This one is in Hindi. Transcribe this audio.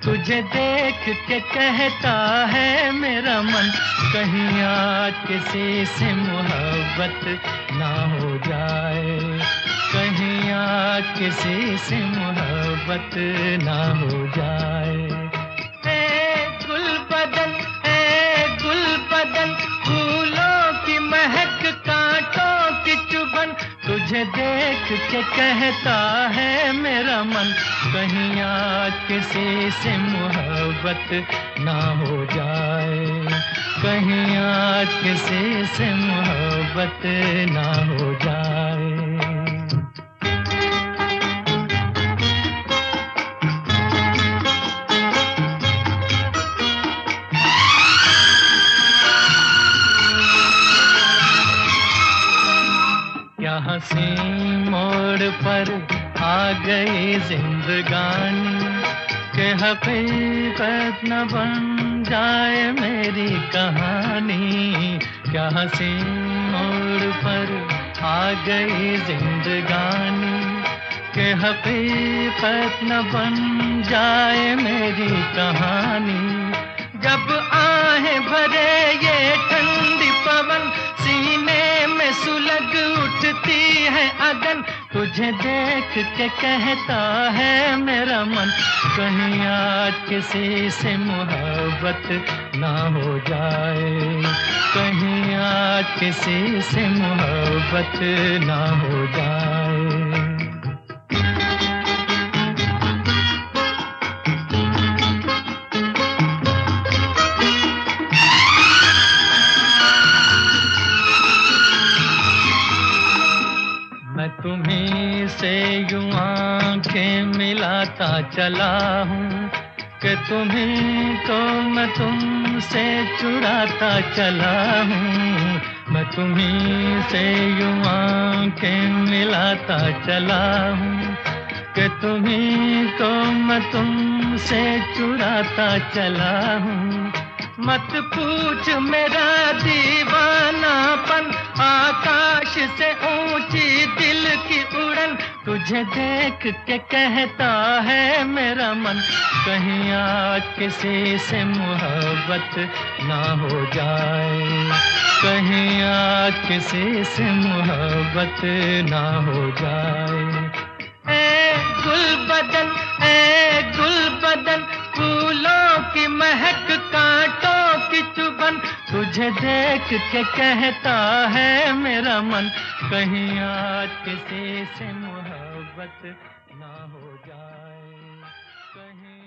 तुझे देख के कहता है मेरा मन, कहीं आज किसी से मोहब्बत ना हो जाए, कहीं आज किसी से मोहब्बत ना हो जाए। गुल बदन फूलों की महक, कांटों की चुभन, तुझे देख के कहता है मेरा मन, कहीं आज किसी से मोहब्बत ना हो जाए, कहीं आज किसी से मोहब्बत ना हो जाए। क्या हंसी मोड़ पर आ गई जिंदगानी, कि हकीकत न बन जाए मेरी कहानी। क्या हंसी मोड़ पर आ गई जिंदगानी, कि हकीकत न बन जाए मेरी कहानी। जब आहें भरे ये ठंडी पवन, सीने में सुलग उठती है अगन, तुझे देख के कहता है मेरा मन, कहीं आज किसी से मोहब्बत ना हो जाए, कहीं आज किसी से मोहब्बत ना हो जाए। मैं तुम्हीं से यूं आंखें मिलाता चला हूँ, कि तुम्हीं को मैं तुमसे चुराता चला हूँ। मैं तुम्हीं से यूं आंखें मिलाता चला हूँ, कि तुम्हीं को मैं तुमसे चुराता चला हूँ। मत पूछ मेरा दीवानापन, आकाश से ऊंची दिल की उड़न, तुझे देख के कहता है मेरा मन, कहीं आज किसी से मोहब्बत ना हो जाए, कहीं आज किसी से मोहब्बत ना हो जाए। गुल बदन फूलों की महक, कांटों की चुभन, तुझे देख के कहता है मेरा मन, कहीं आज किसी से मोहब्बत ना हो जाए, कहीं